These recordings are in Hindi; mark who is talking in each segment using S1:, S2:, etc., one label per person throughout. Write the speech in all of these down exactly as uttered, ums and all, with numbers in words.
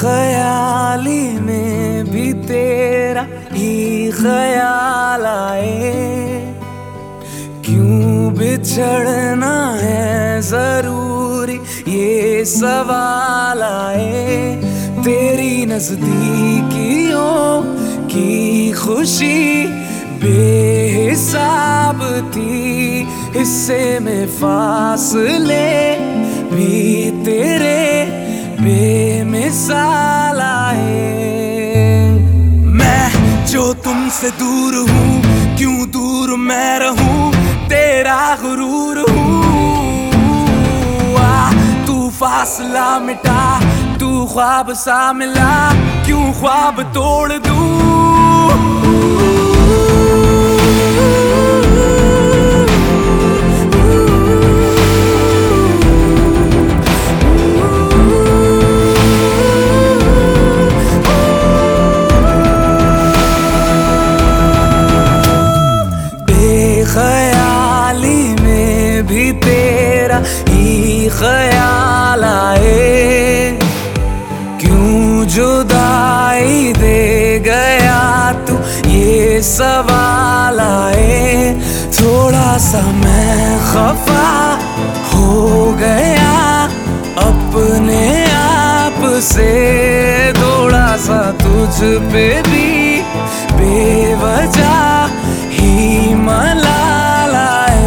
S1: बेख्याली में भी तेरा ही ख्याल आए। क्यों बिछड़ना है जरूरी ये सवाल आए। तेरी नजदीकियों की खुशी बेहिसाब थी, हिस्से में फासले भी तेरे बेमिसाल आए। मैं जो तुमसे दूर हूँ, क्यों दूर मैं रहूं, तेरा गुरूर हूँ। आ तू फासला मिटा, तू ख्वाब सा मिला, क्यों ख्वाब तोड़ दूं। ख्याली में भी तेरा ही ख्याल आए। क्यों जुदाई दे गया तू ये सवाल आए। थोड़ा सा मैं खफा हो गया अपने आप से, थोड़ा सा तुझ पे भी बेवजह ही मलाल आए।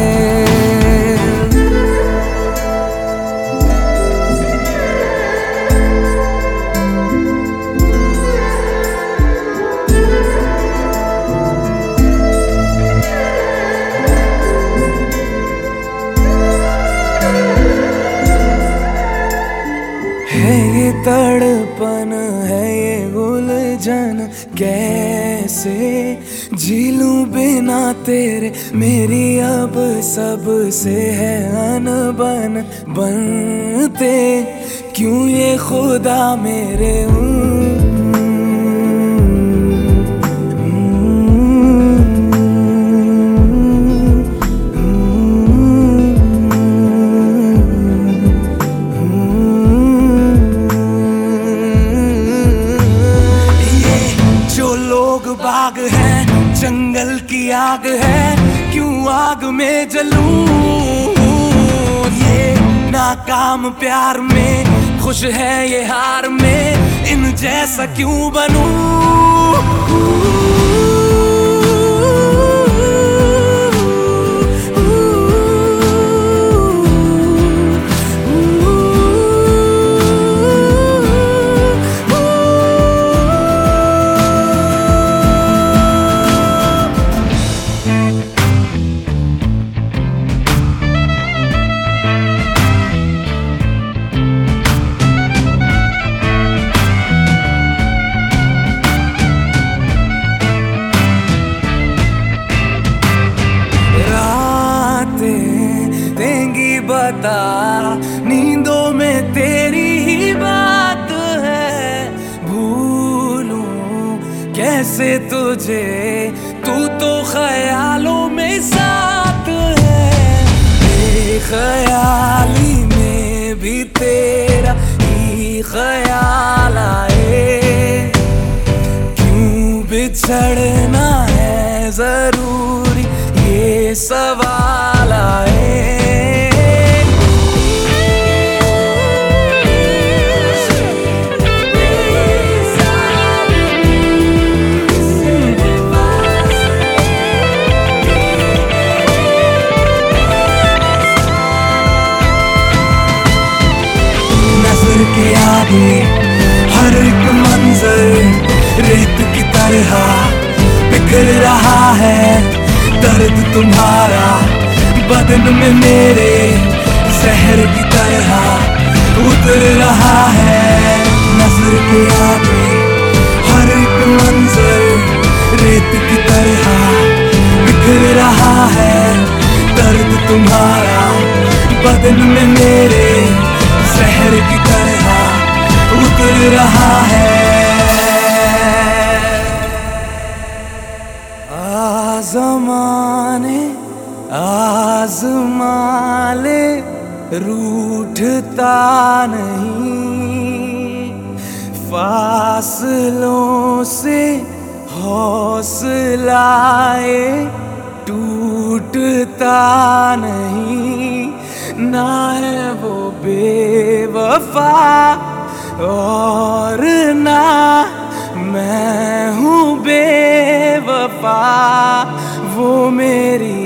S1: है ये तड़पन, है ये उलझन, कैसे झीलूं बिना तेरे। मेरी अब सब से है अनबन, बनते क्यों ये खुदा मेरे। बाग है जंगल की आग है, क्यों आग में जलूं। ये नाकाम प्यार में खुश है ये हार में, इन जैसा क्यों बनूं। बता नींदों में तेरी ही बात है, भूलूं कैसे तुझे, तू तो ख्यालों में साथ है। बेख्याली में भी तेरा ही ख्याल आए। क्यों बिछड़ना है जरूरी ये सवाल आए। के आगे हर एक मंजर रेत की तरह बिखर रहा है। दर्द तुम्हारा बदन में मेरे जहर की तरह उतर रहा है। नजर के आगे हर एक मंजर रेत की तरह बिखर रहा है। दर्द तुम्हारा बदन में मेरे जहर की तरह उतर रहा है। आज़माने आज़माले रूठता नहीं, फासलों से हौसलाए टूटता नहीं, ना है वो बेवफा और ना मैं हूँ बेवफा। वो मेरी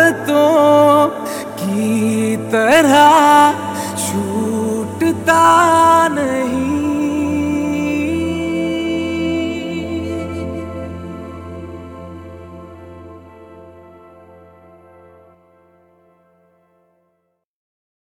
S1: आदतों की तरह छूटता